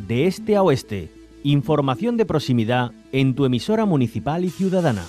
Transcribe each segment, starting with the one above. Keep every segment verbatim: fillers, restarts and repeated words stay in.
de este a oeste. Información de proximidad en tu emisora municipal y ciudadana.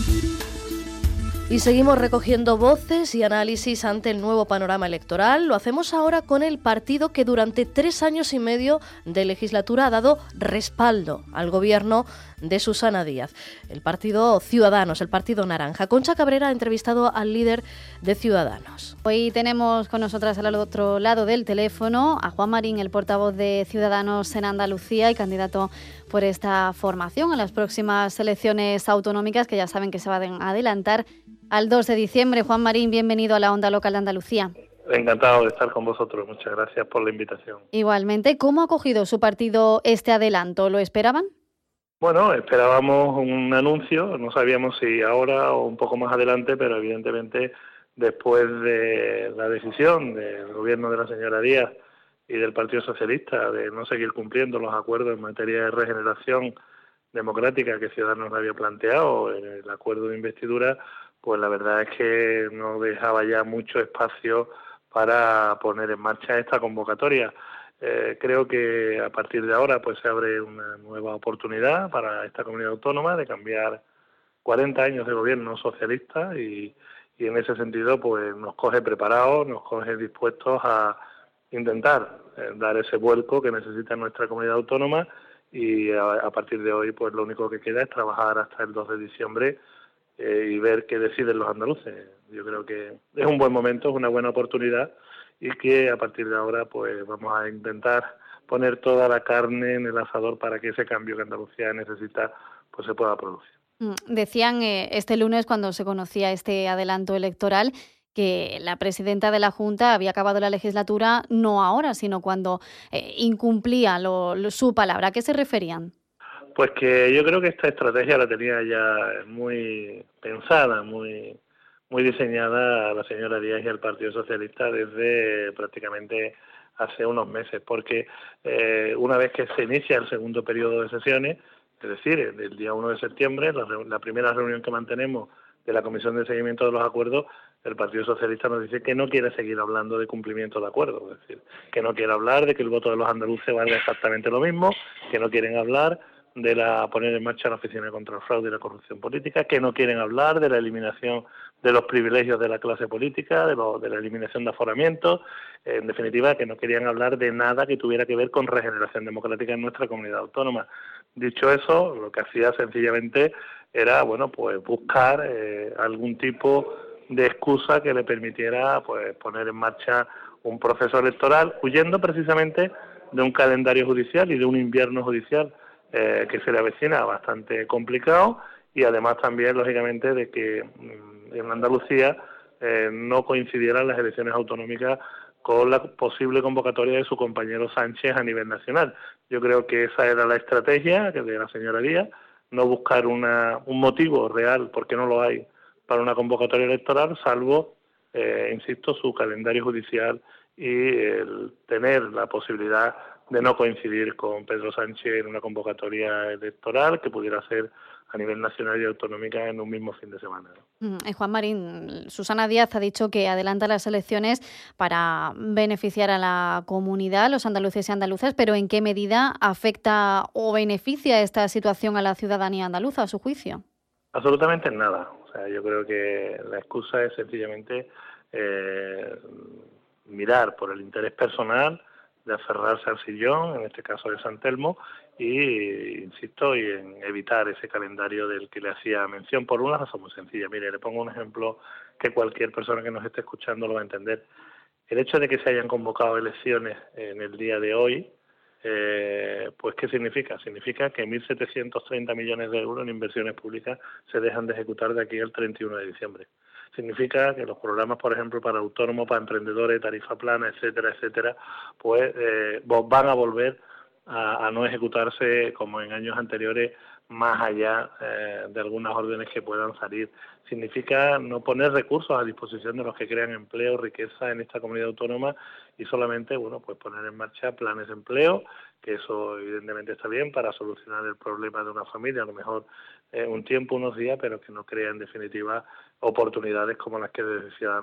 Y seguimos recogiendo voces y análisis ante el nuevo panorama electoral. Lo hacemos ahora con el partido que durante tres años y medio de legislatura ha dado respaldo al gobierno de Susana Díaz. El partido Ciudadanos, el partido Naranja. Concha Cabrera ha entrevistado al líder de Ciudadanos. Hoy tenemos con nosotras al otro lado del teléfono a Juan Marín, el portavoz de Ciudadanos en Andalucía y candidato por esta formación en las próximas elecciones autonómicas, que ya saben que se van a adelantar al dos de diciembre. Juan Marín, bienvenido a la Onda Local de Andalucía. Encantado de estar con vosotros. Muchas gracias por la invitación. Igualmente, ¿cómo ha acogido su partido este adelanto? ¿Lo esperaban? Bueno, esperábamos un anuncio, no sabíamos si ahora o un poco más adelante, pero evidentemente después de la decisión del gobierno de la señora Díaz y del Partido Socialista de no seguir cumpliendo los acuerdos en materia de regeneración democrática que Ciudadanos había planteado, el acuerdo de investidura, pues la verdad es que no dejaba ya mucho espacio para poner en marcha esta convocatoria. Eh, creo que a partir de ahora pues se abre una nueva oportunidad para esta comunidad autónoma de cambiar cuarenta años de gobierno socialista y, y en ese sentido pues nos coge preparados, nos coge dispuestos a intentar eh, dar ese vuelco que necesita nuestra comunidad autónoma y a, a partir de hoy pues lo único que queda es trabajar hasta el dos de diciembre eh, y ver qué deciden los andaluces. Yo creo que es un buen momento, es una buena oportunidad y que a partir de ahora pues vamos a intentar poner toda la carne en el asador para que ese cambio que Andalucía necesita pues se pueda producir. Decían eh, este lunes, cuando se conocía este adelanto electoral, que la presidenta de la Junta había acabado la legislatura no ahora, sino cuando eh, incumplía lo, lo, su palabra. ¿A qué se referían? Pues que yo creo que esta estrategia la tenía ya muy pensada, muy muy diseñada la señora Díaz y el Partido Socialista desde prácticamente hace unos meses, porque eh, una vez que se inicia el segundo periodo de sesiones, es decir, el día uno de septiembre, la, la primera reunión que mantenemos de la Comisión de Seguimiento de los Acuerdos, el Partido Socialista nos dice que no quiere seguir hablando de cumplimiento de acuerdos, es decir, que no quiere hablar de que el voto de los andaluces valga exactamente lo mismo, que no quieren hablar de la poner en marcha la Oficina contra el Fraude y la Corrupción Política, que no quieren hablar de la eliminación de los privilegios de la clase política, de, lo, de la eliminación de aforamientos, eh, en definitiva, que no querían hablar de nada que tuviera que ver con regeneración democrática en nuestra comunidad autónoma. Dicho eso, lo que hacía sencillamente era, bueno, pues buscar eh, algún tipo de excusa que le permitiera pues poner en marcha un proceso electoral, huyendo precisamente de un calendario judicial y de un invierno judicial eh, que se le avecina bastante complicado, y además también, lógicamente, de que mmm, en Andalucía eh, no coincidieran las elecciones autonómicas con la posible convocatoria de su compañero Sánchez a nivel nacional. Yo creo que esa era la estrategia de la señora Díaz, no buscar una, un motivo real, porque no lo hay, para una convocatoria electoral, salvo, eh, insisto, su calendario judicial y el tener la posibilidad de no coincidir con Pedro Sánchez en una convocatoria electoral que pudiera ser a nivel nacional y autonómica en un mismo fin de semana, ¿no? Eh, Juan Marín, Susana Díaz ha dicho que adelanta las elecciones para beneficiar a la comunidad, los andaluces y andaluzas, pero ¿en qué medida afecta o beneficia esta situación a la ciudadanía andaluza, a su juicio? Absolutamente en nada. O sea, yo creo que la excusa es sencillamente eh, mirar por el interés personal de aferrarse al sillón, en este caso de San Telmo, y insisto, y en evitar ese calendario del que le hacía mención por una razón muy sencilla. Mire, le pongo un ejemplo que cualquier persona que nos esté escuchando lo va a entender. El hecho de que se hayan convocado elecciones en el día de hoy, eh, pues ¿qué significa? Significa que mil setecientos treinta millones de euros en inversiones públicas se dejan de ejecutar de aquí al treinta y uno de diciembre. Significa que los programas, por ejemplo, para autónomos, para emprendedores, tarifa plana, etcétera, etcétera, pues eh, van a volver a, a no ejecutarse como en años anteriores, más allá eh, de algunas órdenes que puedan salir. Significa no poner recursos a disposición de los que crean empleo, riqueza en esta comunidad autónoma y solamente, bueno, pues poner en marcha planes de empleo, que eso evidentemente está bien para solucionar el problema de una familia, a lo mejor eh, un tiempo, unos días, pero que no crea en definitiva oportunidades como las que desde Ciudadanos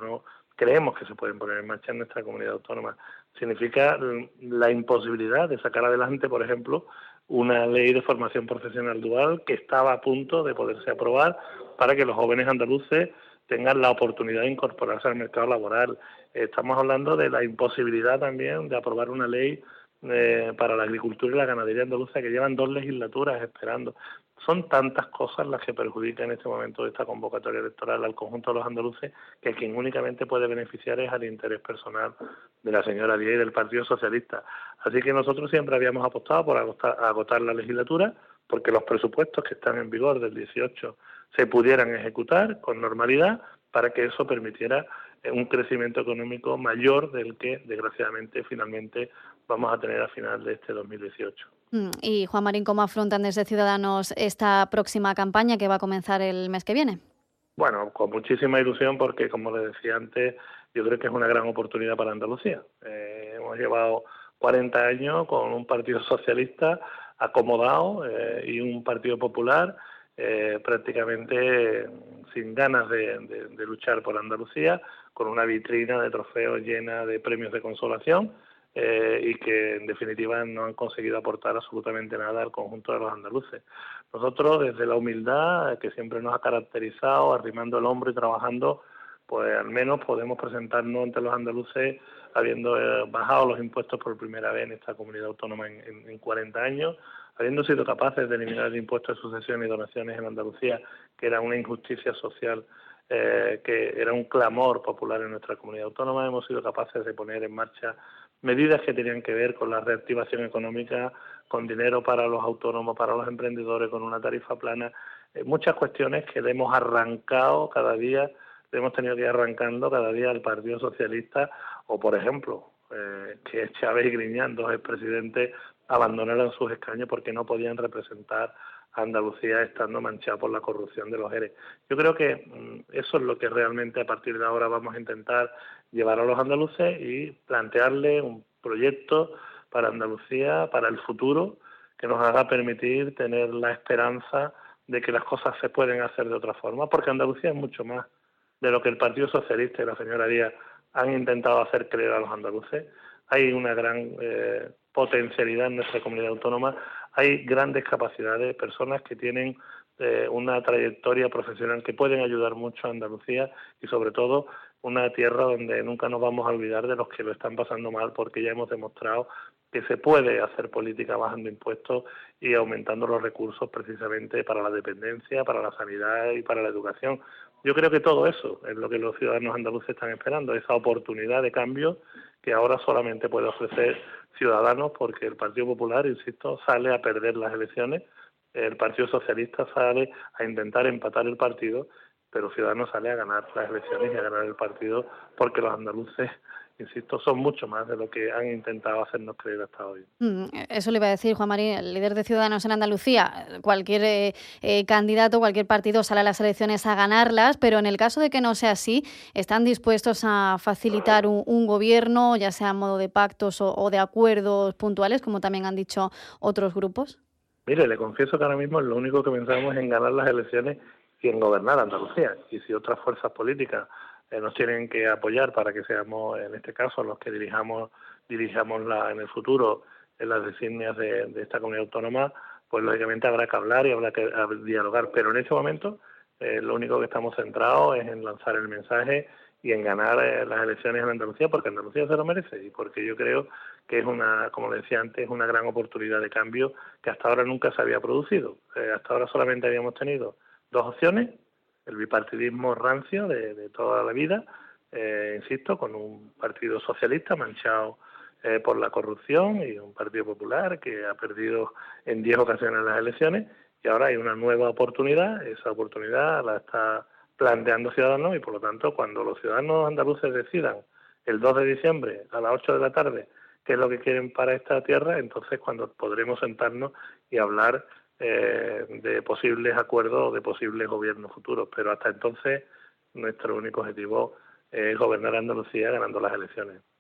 creemos que se pueden poner en marcha en nuestra comunidad autónoma. Significa la imposibilidad de sacar adelante, por ejemplo, una ley de formación profesional dual que estaba a punto de poderse aprobar para que los jóvenes andaluces tengan la oportunidad de incorporarse al mercado laboral. Estamos hablando de la imposibilidad también de aprobar una ley eh, para la agricultura y la ganadería andaluza que llevan dos legislaturas esperando. Son tantas cosas las que perjudican en este momento esta convocatoria electoral al conjunto de los andaluces que quien únicamente puede beneficiar es al interés personal de la señora Díaz y del Partido Socialista. Así que nosotros siempre habíamos apostado por agotar, agotar la legislatura porque los presupuestos que están en vigor del dieciocho se pudieran ejecutar con normalidad para que eso permitiera un crecimiento económico mayor del que, desgraciadamente, finalmente vamos a tener a final de este dos mil dieciocho. Y, Juan Marín, ¿cómo afrontan desde Ciudadanos esta próxima campaña que va a comenzar el mes que viene? Bueno, con muchísima ilusión porque, como les decía antes, yo creo que es una gran oportunidad para Andalucía. Eh, hemos llevado cuarenta años con un partido socialista acomodado eh, y un partido popular eh, prácticamente sin ganas de, de, de luchar por Andalucía, con una vitrina de trofeos llena de premios de consolación eh, y que en definitiva no han conseguido aportar absolutamente nada al conjunto de los andaluces. Nosotros, desde la humildad que siempre nos ha caracterizado, arrimando el hombro y trabajando, pues al menos podemos presentarnos ante los andaluces habiendo eh, bajado los impuestos por primera vez en esta comunidad autónoma en, en, en cuarenta años, habiendo sido capaces de eliminar el impuesto de sucesión y donaciones en Andalucía, que era una injusticia social, eh, que era un clamor popular en nuestra comunidad autónoma, hemos sido capaces de poner en marcha medidas que tenían que ver con la reactivación económica, con dinero para los autónomos, para los emprendedores, con una tarifa plana, eh, muchas cuestiones que le hemos arrancado cada día, le hemos tenido que ir arrancando cada día al Partido Socialista, o por ejemplo, eh, que Chávez y Griñán, dos expresidentes, abandonaron sus escaños porque no podían representar a Andalucía estando manchada por la corrupción de los ERE. Yo creo que mmm, eso es lo que realmente a partir de ahora vamos a intentar llevar a los andaluces y plantearle un proyecto para Andalucía, para el futuro, que nos haga permitir tener la esperanza de que las cosas se pueden hacer de otra forma, porque Andalucía es mucho más de lo que el Partido Socialista y la señora Díaz han intentado hacer creer a los andaluces. Hay una gran eh, potencialidad en nuestra comunidad autónoma, hay grandes capacidades, personas que tienen eh, una trayectoria profesional que pueden ayudar mucho a Andalucía y sobre todo una tierra donde nunca nos vamos a olvidar de los que lo están pasando mal, porque ya hemos demostrado que se puede hacer política bajando impuestos y aumentando los recursos precisamente para la dependencia, para la sanidad y para la educación. Yo creo que todo eso es lo que los ciudadanos andaluces están esperando, esa oportunidad de cambio que ahora solamente puede ofrecer Ciudadanos, porque el Partido Popular, insisto, sale a perder las elecciones, el Partido Socialista sale a intentar empatar el partido, pero Ciudadanos sale a ganar las elecciones y a ganar el partido, porque los andaluces, insisto, son mucho más de lo que han intentado hacernos creer hasta hoy. Mm, eso le iba a decir, Juan Marín, el líder de Ciudadanos en Andalucía. Cualquier eh, eh, candidato, cualquier partido sale a las elecciones a ganarlas, pero en el caso de que no sea así, ¿están dispuestos a facilitar un, un gobierno, ya sea a modo de pactos o, o de acuerdos puntuales, como también han dicho otros grupos? Mire, le confieso que ahora mismo lo único que pensamos es en ganar las elecciones y en gobernar Andalucía. Y si otras fuerzas políticas eh, nos tienen que apoyar para que seamos, en este caso, los que dirijamos dirijamos la, en el futuro en las designias de, de esta comunidad autónoma, pues lógicamente habrá que hablar y habrá que dialogar. Pero en este momento eh, lo único que estamos centrados es en lanzar el mensaje y en ganar eh, las elecciones en Andalucía, porque Andalucía se lo merece y porque yo creo que es una, como le decía antes, una gran oportunidad de cambio que hasta ahora nunca se había producido. Eh, hasta ahora solamente habíamos tenido dos opciones, el bipartidismo rancio de, de toda la vida, eh, insisto, con un partido socialista manchado eh, por la corrupción y un partido popular que ha perdido en diez ocasiones las elecciones, y ahora hay una nueva oportunidad. Esa oportunidad la está planteando Ciudadanos y por lo tanto cuando los ciudadanos andaluces decidan el dos de diciembre a las ocho de la tarde qué es lo que quieren para esta tierra, entonces cuando podremos sentarnos y hablar Eh, de posibles acuerdos o de posibles gobiernos futuros, pero hasta entonces nuestro único objetivo es gobernar Andalucía ganando las elecciones.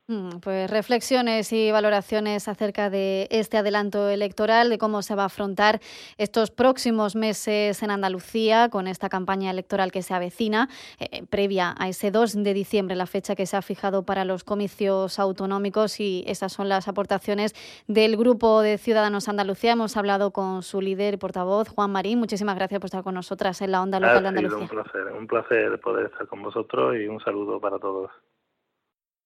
Pues reflexiones y valoraciones acerca de este adelanto electoral, de cómo se va a afrontar estos próximos meses en Andalucía con esta campaña electoral que se avecina, eh, previa a ese dos de diciembre, la fecha que se ha fijado para los comicios autonómicos, y esas son las aportaciones del Grupo de Ciudadanos Andalucía. Hemos hablado con su líder y portavoz, Juan Marín. Muchísimas gracias por estar con nosotras en la Onda Local de Andalucía. Ha sido un placer, un placer poder estar con vosotros y un saludo para todos.